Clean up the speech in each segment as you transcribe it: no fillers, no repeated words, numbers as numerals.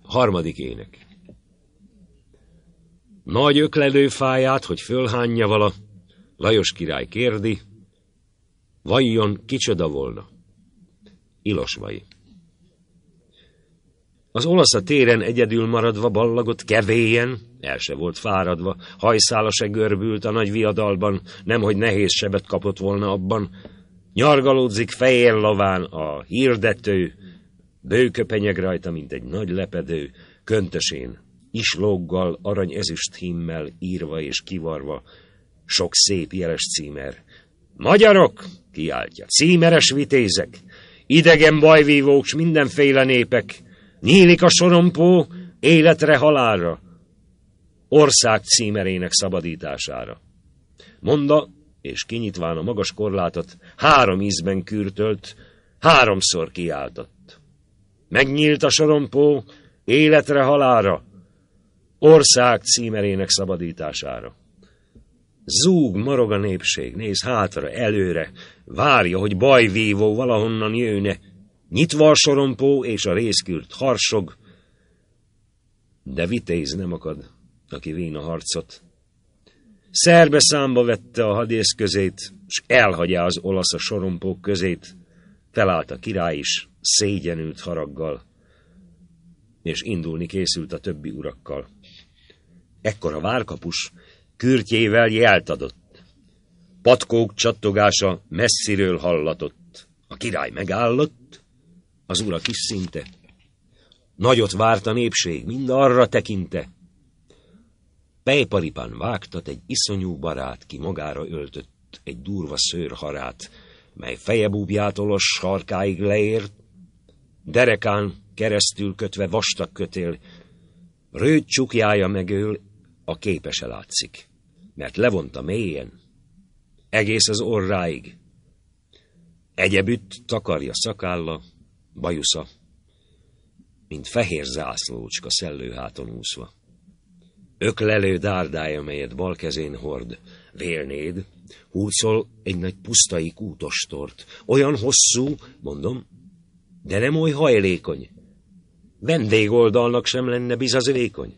Harmadik ének. Nagy öklelő fáját, hogy fölhányja vala, Lajos király kérdi, vajon kicsoda volna? Ilosvai. Az olasz a téren egyedül maradva ballagott kevélyen, el se volt fáradva, hajszála se görbült a nagy viadalban, nemhogy nehéz sebet kapott volna abban. Nyargalódzik fehér lován a hirdető, bőköpenyeg rajta, mint egy nagy lepedő, köntösén, islóggal, arany-ezüst hímmel írva és kivarva, sok szép jeles címer. Magyarok, kiáltja, címeres vitézek, idegen bajvívók s mindenféle népek, nyílik a sorompó életre halálra, ország címerének szabadítására. Monda, és kinyitván a magas korlátot, 3 ízben kürtölt, 3-szor kiáltott. Megnyílt a sorompó életre halálra, ország címerének szabadítására. Zúg, morog a népség, néz hátra, előre, várja, hogy bajvívó valahonnan jönne. Nyitva a sorompó és a rézkürt harsog, de vitéz nem akad, aki vín a harcot. Szerbe számba vette a hadészközét, s elhagyja az olasz a sorompók közét. Felállt a király is, szégyenült haraggal, és indulni készült a többi urakkal. Ekkor a várkapus kürtjével jelt adott. Patkók csattogása messziről hallatott. A király megállott, az urak is szinte. Nagyot várt a népség, mind arra tekinte. Pejparipán vágtat egy iszonyú barát, ki magára öltött egy durva szőrharát, mely fejebúbjától a sarkáig leért, derekán keresztül kötve vastag kötél, rőt csukjája megöl, a képese látszik, mert levonta mélyen, egész az orráig. Egyebütt takarja szakálla, bajusza, mint fehér zászlócska szellőháton úszva. Öklelő dárdája, melyet bal kezén hord, vélnéd, hurcol egy nagy pusztai kútostort, olyan hosszú, mondom, de nem oly hajlékony. Vendégoldalnak sem lenne bizaz vékony.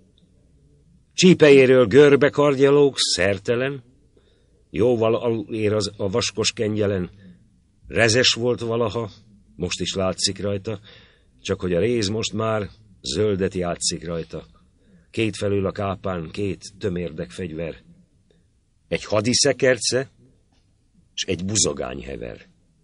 Csípejéről görbe kardjalók, szertelen, jóval alul ér az a vaskos kengyelen. Rezes volt valaha, most is látszik rajta, csak hogy a réz most már zöldet játszik rajta. Kétfelől a kápán 2 tömérdek fegyver, egy hadiszekerce, s egy buzogány hever.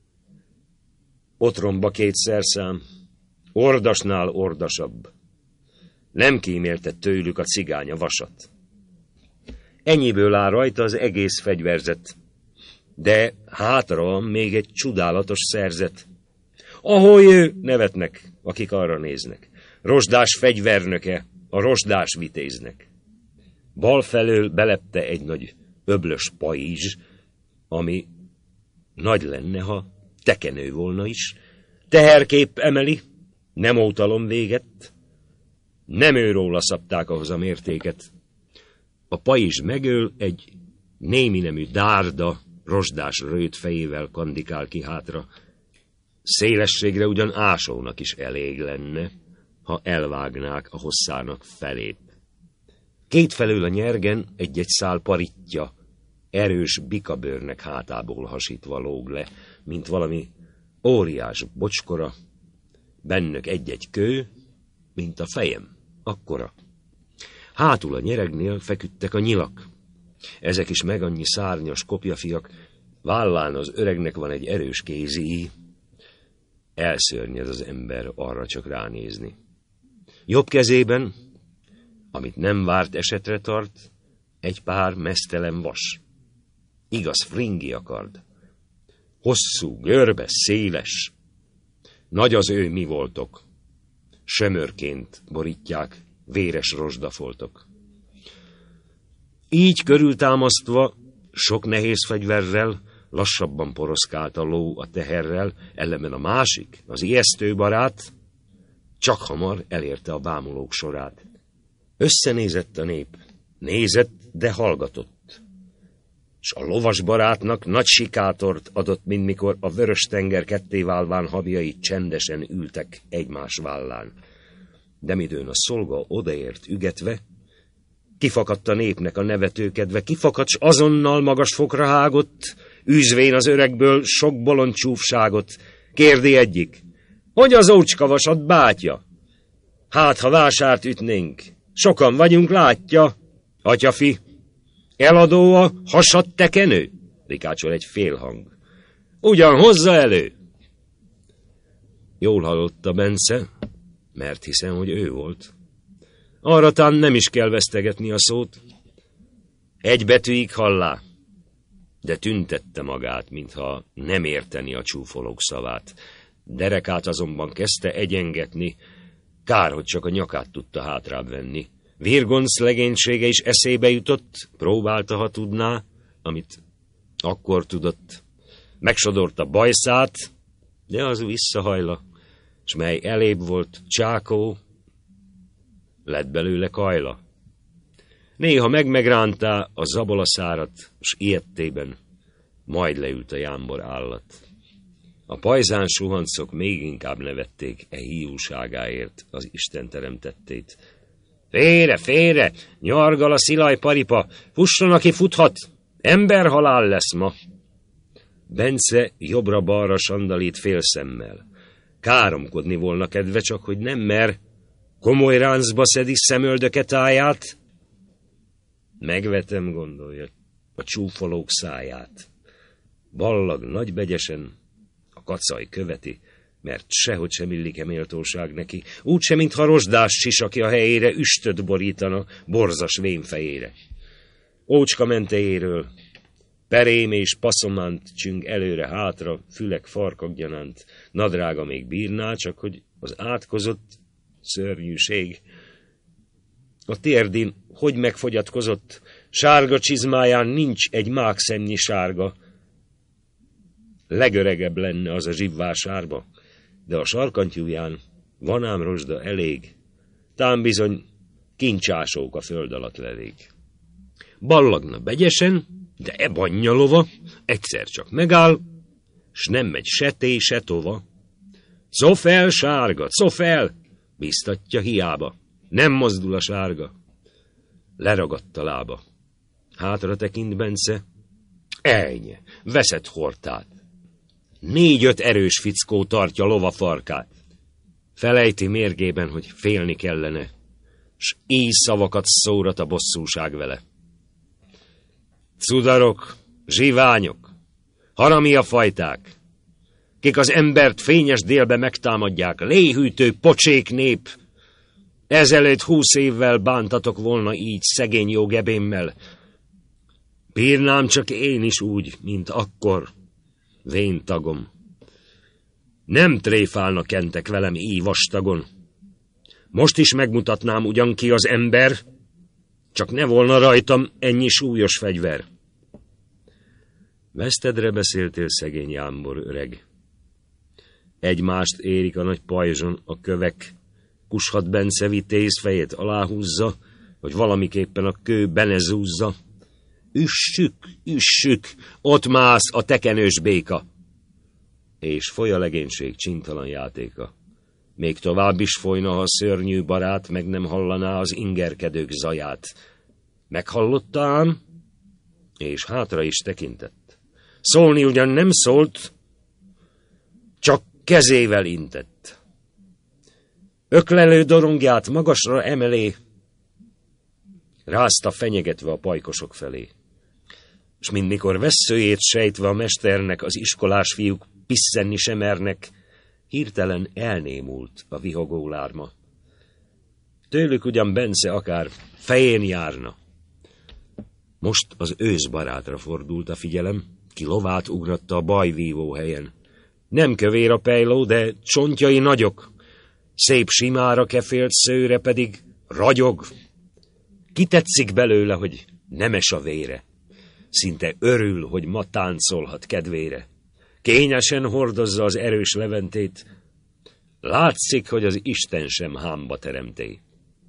Otromba 2 szerszám, ordasnál ordasabb. Nem kímélte tőlük a cigány a vasat. Ennyiből áll rajta az egész fegyverzet, de hátra van még egy csodálatos szerzet. Ahol ő, nevetnek, akik arra néznek. Rozsdás fegyvernöke a rozsdás vitéznek. Bal felől belepte egy nagy öblös pajzs, ami nagy lenne, ha tekenő volna is. Teherkép emeli, nem ótalom véget, nem őróla szabták ahhoz a mértéket. A pajzs megöl, egy némi nemű dárda, rozsdás rőt fejével kandikál ki hátra. Szélességre ugyan ásónak is elég lenne, ha elvágnák a hosszának felét. Kétfelől a nyergen egy-egy szál paritja, erős bikabőrnek hátából hasítva lóg le, mint valami óriás bocskora, bennök egy-egy kő, mint a fejem, akkora. Hátul a nyeregnél feküdtek a nyilak. Ezek is meg annyi szárnyas kopjafiak, vállán az öregnek van egy erős kézi. Elszörnyed az ember arra csak ránézni. Jobb kezében, amit nem várt esetre tart, egy pár meztelen vas. Igaz fringi kard. Hosszú, görbe, széles. Nagy az ő mi voltok. Sömörként borítják véres rozsdafoltok. Így körültámasztva, sok nehéz fegyverrel, lassabban poroszkált a ló a teherrel, ellenben a másik, az ijesztő barát, csak hamar elérte a bámulók sorát. Összenézett a nép, nézett, de hallgatott. S a lovas barátnak nagy sikátort adott, mint mikor a vörös tenger kettéválván habjai csendesen ültek egymás vállán. De midőn a szolga odaért ügetve, kifakadt a népnek a nevetőkedve, kifakadt, s azonnal magas fokra hágott, űzvén az öregből sok bolond csúfságot. Kérdi egyik, hogy az ócskavasad bátya? Hát, ha vásárt ütnénk, sokan vagyunk, látja. Atyafi, eladó a hasad tekenő? Rikácsol egy félhang. Ugyan hozza elő. Jól hallotta Bence, mert hiszem, hogy ő volt. Arra tán nem is kell vesztegetni a szót. Egy betűig hallá, de tüntette magát, mintha nem érteni a csúfolók szavát. Derekát azonban kezdte egyengetni, kár, hogy csak a nyakát tudta hátrább venni. Virgonc legénysége is eszébe jutott, próbálta, ha tudná, amit akkor tudott. Megsodorta bajszát, de az visszahajla, s mely elébb volt csákó, lett belőle kajla. Néha megrántá a zabolaszárat, s ilyettében majd leült a jámbor állat. A pajzán suhancok még inkább nevették hiúságáért az Isten teremtettét. Félre, félre, nyargal a szilaj paripa, fusson, aki futhat, emberhalál lesz ma. Bence jobbra-balra sandalít félszemmel. Káromkodni volna kedve, csak hogy nem mer, komoly ráncba szedi szemöldöke táját. Megvetem, gondolja, a csúfolók száját. Ballag nagybegyesen, a kacaj követi, mert sehogy sem illik-e méltóság neki, úgyse, mintha rozsdás sisaki a helyére üstöt borítana borzas vénfejére. Ócska mentéjéről perém és passzománt csüng előre-hátra, fülek farkak gyanánt, nadrága még bírná, csak hogy az átkozott szörnyűség a térdin hogy megfogyatkozott, sárga csizmáján nincs egy mákszemnyi sárga. Legöregebb lenne az a zsibvásárba, de a sarkantyúján van ám rozsda elég, tám bizony kincsásók a föld alatt lelék. Ballagna begyesen, de e bannyalova egyszer csak megáll, s nem megy se té, se tova. Szofel, sárga, szofel, biztatja hiába, nem mozdul a sárga. Leragadt a lába. Hátra tekint Bence, ejnye, veszett hortát. 4-5 erős fickó tartja lova farkát. Felejti mérgében, hogy félni kellene, s így szavakat szórat a bosszúság vele. Cudarok, zsiványok, haramia fajták, kik az embert fényes délbe megtámadják, léhűtő pocsék nép, ezelőtt 20 évvel bántatok volna így szegény jó gebémmel. Bírnám csak én is úgy, mint akkor, vén tagom. Nem tréfálna kentek velem így vastagon. Most is megmutatnám ugyan ki az ember, csak ne volna rajtam ennyi súlyos fegyver. Vesztedre beszéltél, szegény jámbor öreg. Egymást érik a nagy pajzson a kövek, kushat Bence vitéz fejét aláhúzza, hogy valamiképpen a kő benezúzza. Üssük, üssük, ott mász a tekenős béka. És foly a legénység csintalan játéka. Még tovább is folyna, ha a szörnyű barát meg nem hallaná az ingerkedők zaját. Meghallotta ám, és hátra is tekintett. Szólni ugyan nem szólt, csak kezével intett. Öklelő dorongját magasra emelé, rázta fenyegetve a pajkosok felé. S mindmikor vesszőjét sejtve a mesternek az iskolás fiúk pisszenni sem mernek, hirtelen elnémult a vihogó lárma. Tőlük ugyan Bence akár fején járna. Most az őszbarátra fordult a figyelem, ki lovát ugratta a bajvívó helyen. Nem kövér a pejló, de csontjai nagyok, szép simára kefélt szőre pedig ragyog. Kitetszik belőle, hogy nemes a vére. Szinte örül, hogy ma táncolhat kedvére. Kényesen hordozza az erős leventét. Látszik, hogy az Isten sem hámba teremté.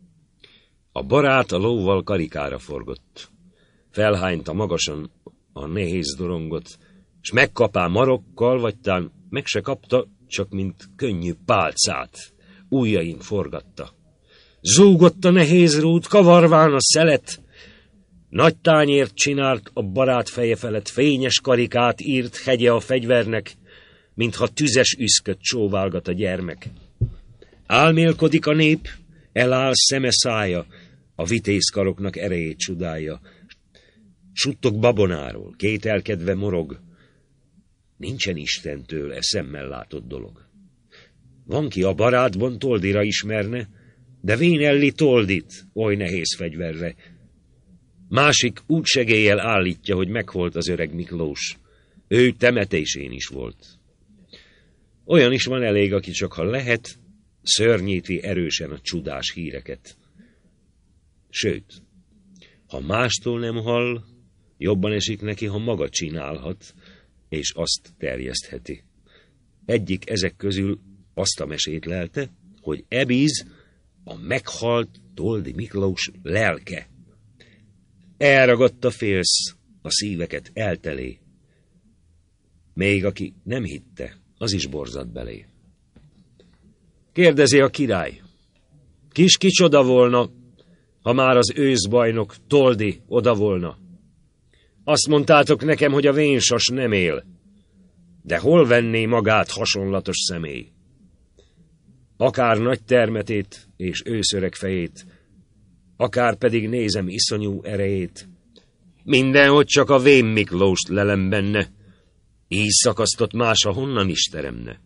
A barát a lóval karikára forgott. Felhányta magasan a nehéz dorongot, s megkapá marokkal, vagy tán meg se kapta, csak mint könnyű pálcát. Ujjain forgatta. Zúgott a nehéz rút, kavarván a szelet. Nagy tányért csinált a barát feje felett, fényes karikát írt hegye a fegyvernek, mintha tüzes üszköt csóválgat a gyermek. Álmélkodik a nép, eláll szeme szája, a vitézkaroknak erejét csodálja. Suttog babonáról, kételkedve morog. Nincsen Istentől szemmel látott dolog. Van ki a barátban Toldira ismerne, de Vénelli Toldit oly nehéz fegyverre. Másik úgy segéllyel állítja, hogy meghalt az öreg Miklós. Ő temetésén is volt. Olyan is van elég, aki csak ha lehet, szörnyíti erősen a csodás híreket. Sőt, ha mástól nem hall, jobban esik neki, ha maga csinálhat, és azt terjesztheti. Egyik ezek közül azt a mesét lelte, hogy Ebiz a meghalt Toldi Miklós lelke. Elragadta félsz, a szíveket eltelé. Még aki nem hitte, az is borzadt belé. Kérdezi a király, kis kicsoda volna, ha már az őszbajnok Toldi oda volna. Azt mondtátok nekem, hogy a vénsas nem él, de hol venné magát hasonlatos személy? Akár nagy termetét és őszöreg fejét, akár pedig nézem iszonyú erejét, mindenhogy csak a vén Miklóst lelem benne, így szakasztott mása honnan is teremne.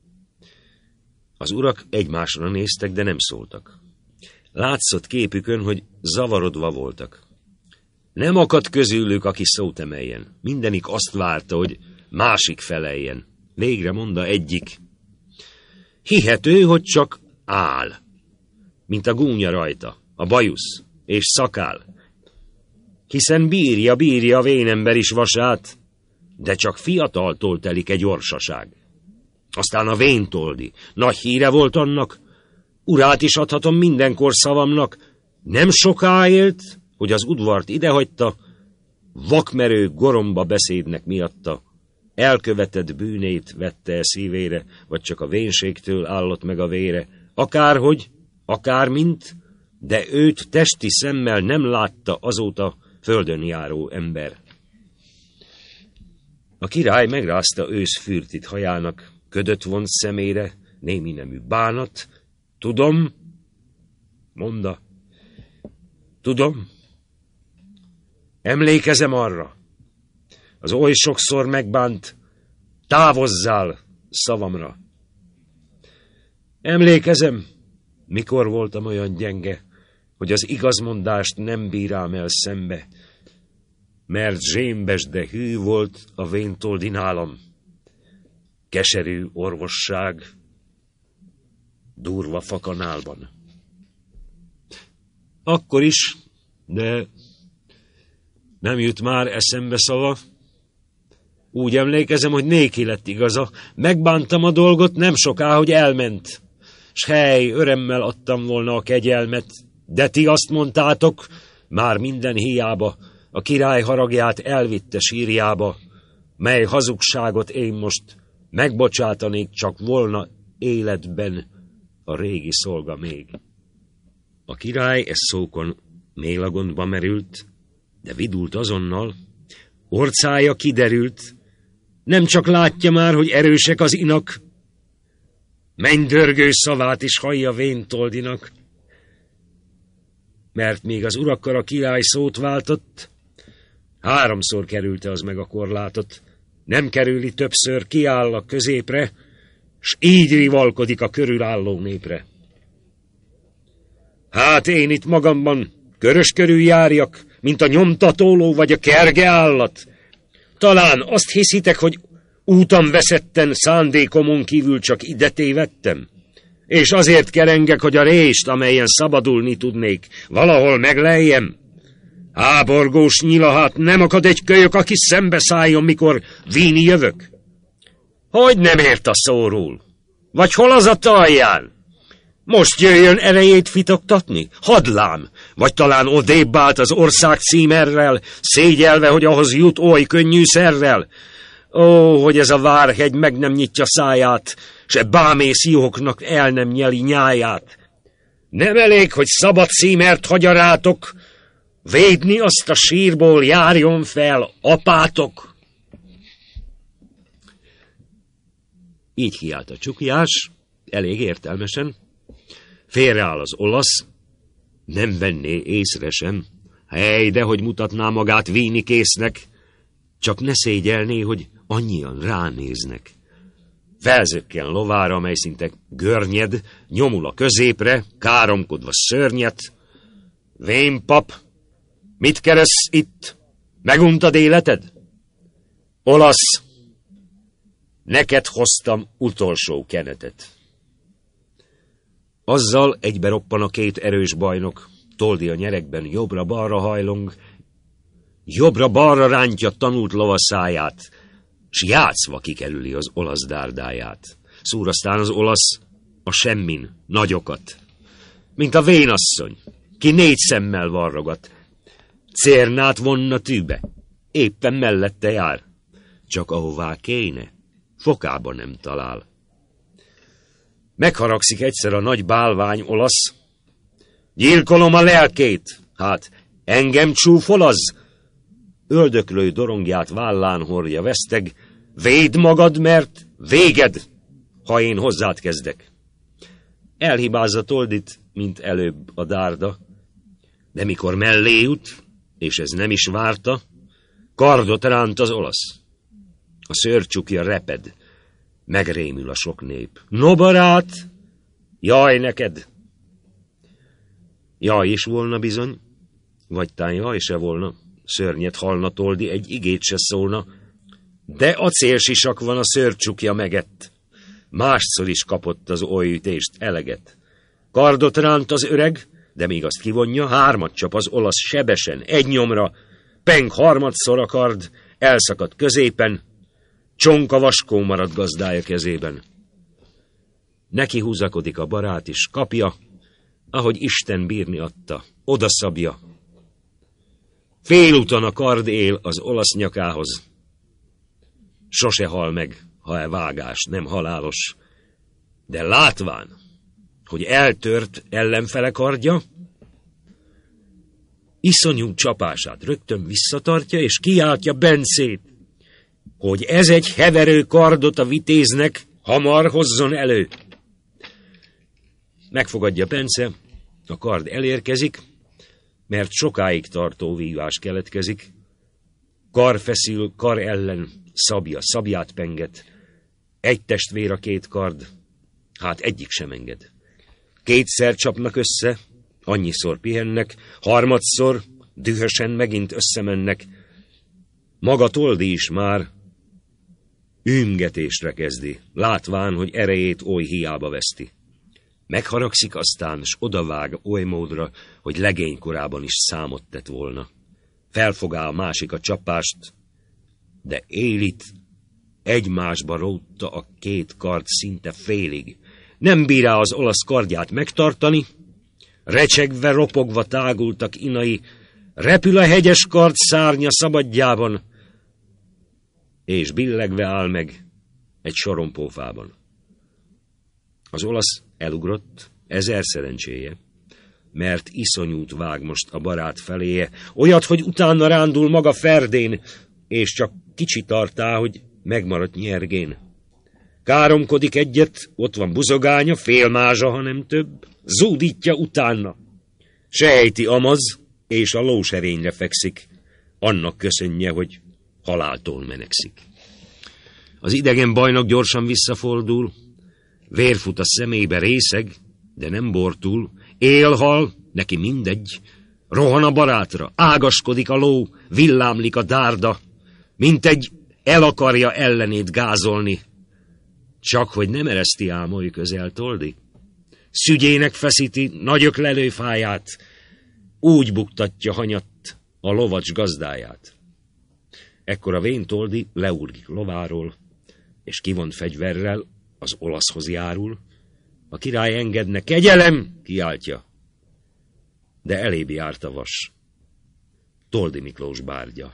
Az urak egymásra néztek, de nem szóltak. Látszott képükön, hogy zavarodva voltak. Nem akadt közülük, aki szót emeljen. Mindenik azt várta, hogy másik feleljen. Végre mondta egyik. Hihető, hogy csak áll, mint a gúnya rajta, a bajusz és szakál. Hiszen bírja a vénember is vasát, de csak fiataltól telik egy orsaság. Aztán a Véntoldi, nagy híre volt annak, urát is adhatom mindenkor szavamnak, nem soká élt, hogy az udvart idehagyta, vakmerő goromba beszédnek miatta, elkövetett bűnét vette el szívére, vagy csak a vénségtől állott meg a vére, akárhogy, akármint, de őt testi szemmel nem látta azóta földön járó ember. A király megrázta őszfürtit hajának, ködöt vont szemére, némi nemű bánat. Tudom, mondta, tudom, emlékezem arra, az oly sokszor megbánt, távozzál szavamra. Emlékezem, mikor voltam olyan gyenge, hogy az igazmondást nem bírám el szembe, mert zsémbes, de hű volt a Véntoldi nálam. Keserű orvosság, durva fakanálban. Akkor is, de nem jut már eszembe szava. Úgy emlékezem, hogy néki lett igaza. Megbántam a dolgot, nem soká, hogy elment. S hely, örömmel adtam volna a kegyelmet, de ti azt mondtátok, már minden hiába, a király haragját elvitte sírjába, mely hazugságot én most megbocsátanék, csak volna életben a régi szolga még. A király szókon mélagondba merült, de vidult azonnal, orcája kiderült, nem csak látja már, hogy erősek az inak, mennydörgő szavát is hallja Véntoldinak, mert még az urakkal a király szót váltott, 3-szor kerülte az meg a korlátot, nem kerüli többször, kiáll a középre, s így rivalkodik a körülálló népre. Hát én itt magamban körös körül járjak, mint a nyomtatóló vagy a kerge állat. Talán azt hiszitek, hogy útam veszetten szándékomon kívül csak ide tévedtem, és azért kerengek, hogy a rést, amelyen szabadulni tudnék, valahol megleljem. Háborgós nyilahát, nem akad egy kölyök, aki szembeszálljon, mikor víni jövök? Hogy nem ért a szóról? Vagy hol az a talján? Most jöjjön erejét fitoktatni? Hadlám! Vagy talán odébb állt az ország címerrel, szégyelve, hogy ahhoz jut oly könnyű szerrel? Ó, hogy ez a várhegy meg nem nyitja száját, se bámész juhoknak el nem nyeli nyáját. Nem elég, hogy szabad címert hagyarátok, védni azt a sírból járjon fel apátok. Így kiállt a csukjás, elég értelmesen. Félreáll az olasz, nem venné észre sem. Hely, dehogy mutatná magát vínikésznek, csak ne szégyelné, hogy annyian ránéznek. Felzökken lovára, mely szinte görnyed, nyomul a középre, káromkodva szörnyet. Vén pap, mit keressz itt? Meguntad életed? Olasz, neked hoztam utolsó kenetet. Azzal egybe roppan a két erős bajnok, Toldi a nyeregben jobbra-balra hajlong, jobbra-balra rántja tanult lovaszáját, s játszva kikerüli az olasz dárdáját. Szúr aztán az olasz a semmin nagyokat, mint a vénasszony, ki 4 szemmel varrogat. Cérnát vonna tűbe, éppen mellette jár, csak ahová kéne, fokába nem talál. Megharagszik egyszer a nagy bálvány olasz. Gyilkolom a lelkét, hát engem csúfol az? Öldöklő dorongját vállán hordja veszteg. Védd magad, mert véged, ha én hozzád kezdek. Elhibázza Toldit, mint előbb a dárda, de mikor mellé jut, és ez nem is várta, kardot ránt az olasz. A szőrcsukja reped, megrémül a sok nép. No, barát, jaj neked! Jaj is volna bizony, vagy tán jaj se volna, szörnyet halna Toldi, egy igét se szólna, de acélsisak van a szőrcsukja megett. Másszor is kapott az olyütést eleget. Kardot ránt az öreg, de még azt kivonja, 3 csap az olasz sebesen, egy nyomra, peng 3-szor a kard, elszakadt középen, csonka vaskó maradt gazdája kezében. Neki húzakodik a barát is, kapja, ahogy Isten bírni adta, odaszabja. Félúton a kard él az olasz nyakához. Sose hal meg, ha e vágás nem halálos, de látván, hogy eltört ellenfele kardja, iszonyú csapását rögtön visszatartja, és kiáltja Bencét, hogy ez egy heverő kardot a vitéznek hamar hozzon elő. Megfogadja Bence, a kard elérkezik, mert sokáig tartó vívás keletkezik. Kar feszül, kar ellen, szabja, szabját penget. Egy testvér a 2 kard, hát egyik sem enged. 2-szer csapnak össze, annyiszor pihennek, 3-szor dühösen megint összemennek. Maga Toldi is már ümgetésre kezdi, látván, hogy erejét oly hiába veszti. Megharagszik aztán, s odavág oly módra, hogy legénykorában is számot tett volna. Felfogá a másik a csapást, de élit egymásba rótta a 2 kard szinte félig. Nem bírá az olasz kardját megtartani, recsegve, ropogva tágultak inai, repül a hegyes kard szárnya szabadjában, és billegve áll meg egy sorompófában. Az olasz elugrott, 1000 szerencséje, mert iszonyút vág most a barát feléje, olyat, hogy utána rándul maga ferdén, és csak kicsi tartá, hogy megmaradt nyergén. Káromkodik egyet, ott van buzogánya, félmázsa, ha nem több, zúdítja utána. Sejti amaz, és a lóserényre fekszik, annak köszönje, hogy haláltól menekszik. Az idegen bajnok gyorsan visszafordul, vér fut a szemébe, részeg, de nem bortul, élhal, neki mindegy, rohan a barátra, ágaskodik a ló, villámlik a dárda, mint egy el akarja ellenét gázolni, csak hogy nem ereszti ám oly közel Toldi. Szügyének feszíti nagy öklelőfáját, úgy buktatja hanyatt a lovacs gazdáját. Ekkor a vén Toldi leurgik lováról, és kivont fegyverrel az olaszhoz járul. A király engedne, kegyelem, kiáltja. De elébb járt a vas. Toldi Miklós bárdja.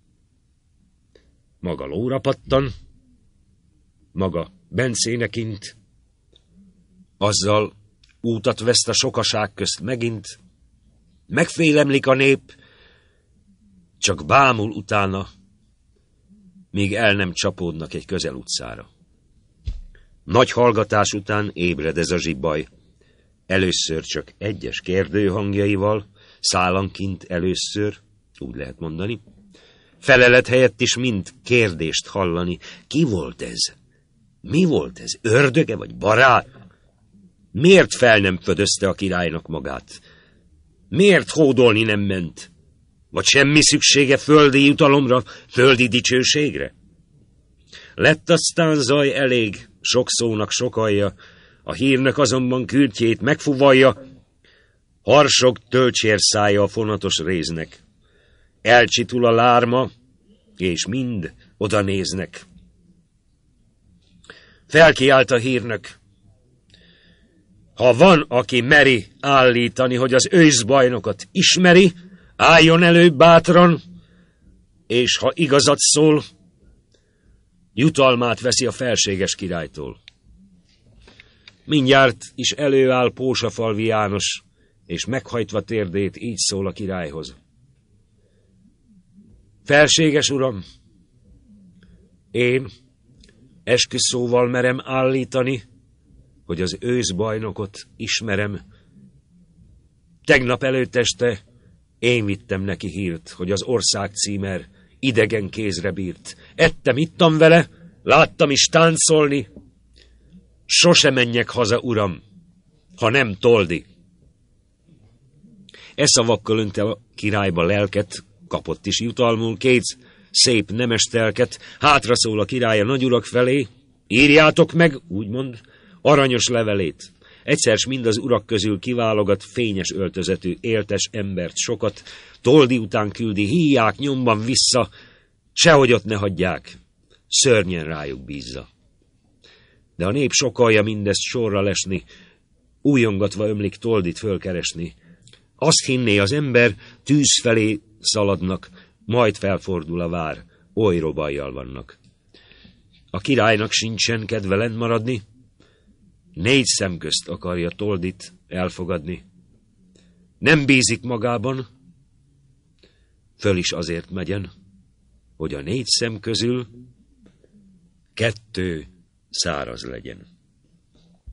Maga lóra pattan, maga Bencének int, azzal útat veszt a sokaság közt megint, megfélemlik a nép, csak bámul utána, míg el nem csapódnak egy közelutcára. Nagy hallgatás után ébred ez a zsibbaj, először csak egyes kérdőhangjaival, szálanként először, úgy lehet mondani, felelet helyett is mind kérdést hallani. Ki volt ez? Mi volt ez? Ördöge vagy barát? Miért fel nem födözte a királynak magát? Miért hódolni nem ment? Vagy semmi szüksége földi jutalomra, földi dicsőségre? Lett aztán zaj elég, sok szónak sok alja, a hírnök azonban kürtjét megfuvalja, harsog tölcsérszája a fonatos réznek. Elcsitul a lárma, és mind oda néznek. Felkiált a hírnök. Ha van, aki meri állítani, hogy az őszbajnokot ismeri, álljon elő bátran, és ha igazat szól, jutalmát veszi a felséges királytól. Mindjárt is előáll Pósafalvi János, és meghajtva térdét így szól a királyhoz. Felséges uram, én esküszóval merem állítani, hogy az őszbajnokot ismerem. Tegnap előtt este én vittem neki hírt, hogy az ország címer idegen kézre bírt. Ettem, ittam vele, láttam is táncolni. Sose menjek haza, uram, ha nem toldi. E szavakkal önte a királyba lelket, kapott is jutalmul, két szép nemes telket, hátra szól a király a nagyurak felé, írjátok meg, úgymond, aranyos levelét. Egyszer s mind az urak közül kiválogat fényes öltözetű, éltes embert sokat, toldi után küldi, híják nyomban vissza, sehogy ott ne hagyják, szörnyen rájuk bízza. De a nép sokalja mindezt sorra lesni, újongatva ömlik toldit fölkeresni. Azt hinné az ember, tűz felé szaladnak, majd felfordul a vár, oly robajjal vannak. A királynak sincsen kedve lent maradni, 4 szem közt akarja toldit elfogadni. Nem bízik magában, föl is azért megyen, hogy a 4 szem közül 2 száraz legyen.